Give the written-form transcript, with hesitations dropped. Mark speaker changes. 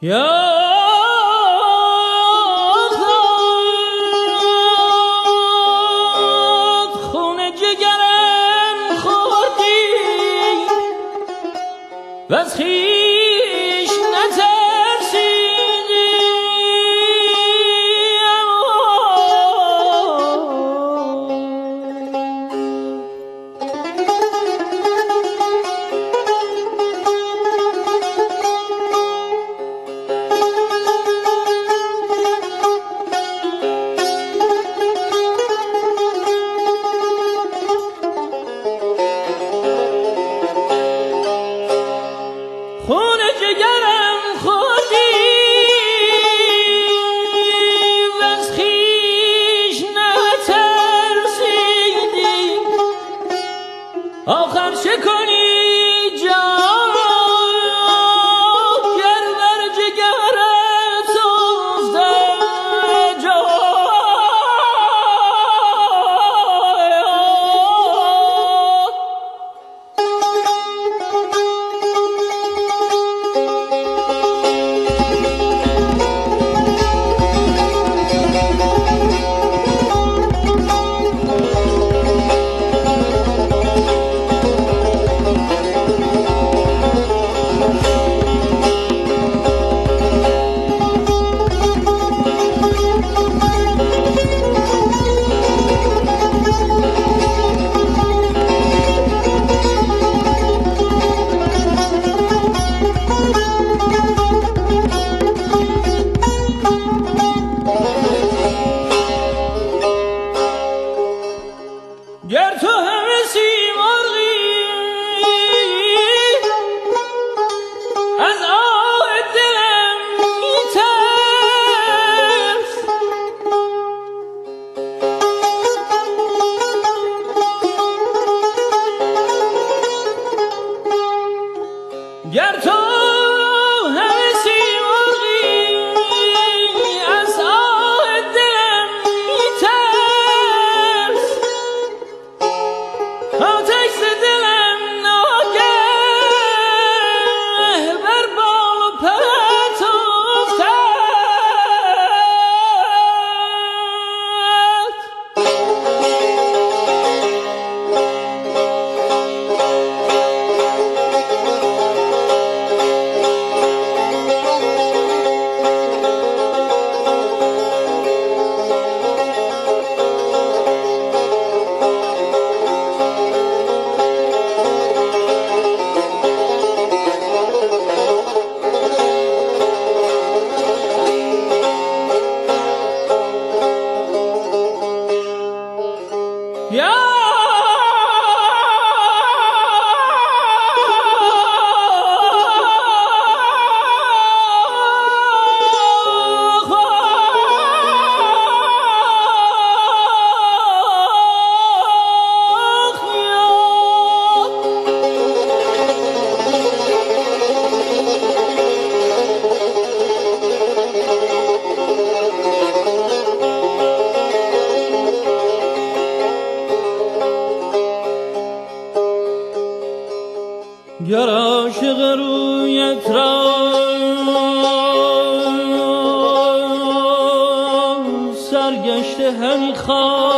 Speaker 1: خون جگرم خوردی و از خویش نترسیدی خون جگرم خوردی و از خویش نترسیدی آخر چه کنی جان گر بر جگرت سوزد گر تو همه سیمرغی از آه دلم میترس گر تو همه سیمرغی از آه دلم میترس آتش دلم ناگه بر بال و پرت گر عاشق رویت را سرگشته همی خواه